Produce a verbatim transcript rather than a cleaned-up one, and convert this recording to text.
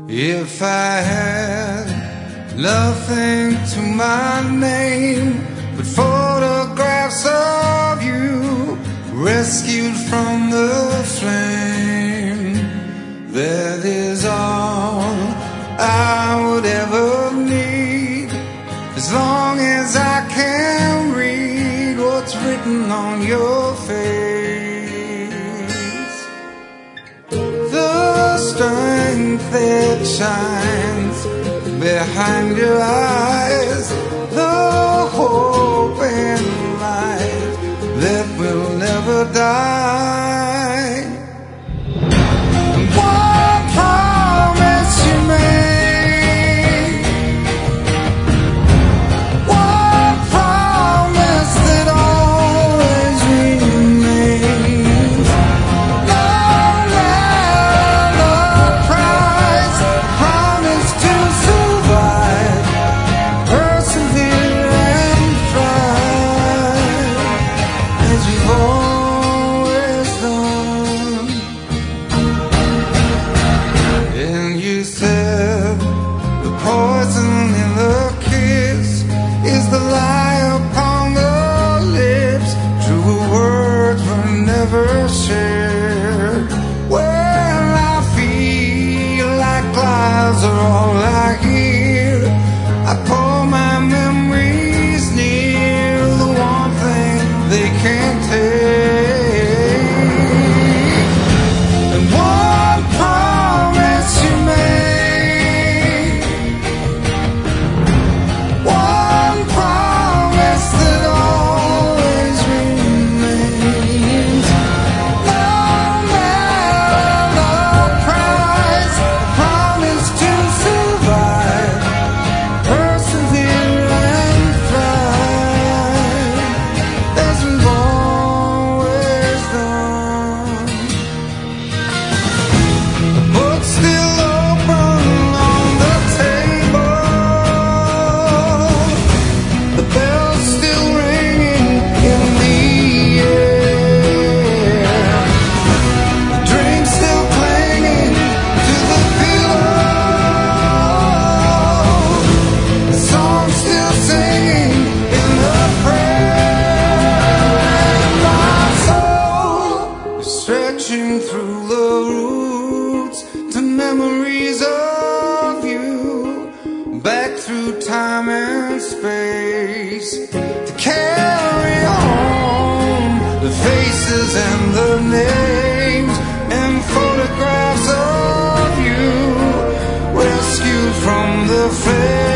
If I had nothing to my name but photographs of you rescued from the flame, that is all I would ever need, as long as I can read what's written on your face. The strength that shines behind your eyes, the hope and light that will never die. One promise you made, one promise that always remains. No matter the price, promise to survive, persevere and thrive, as you've always done. And you said the poison in the kiss is the lie upon the lips. True words were never shared. Well, I feel like lies are all I hear. I pull my memories near, the one thing they can't take. And one promise you made, one promise that always remains. No matter the price, promise to survive, persevere and thrive, as we've always done. The book's still open on the table, the bell's still ringing in the air, the drink's still clinging to the pillow, the song's still singing in the prayer, and my soul is stretching through the roots to memories of you, back through time and space, to carry on the faces and the names and photographs of you rescued from the flame.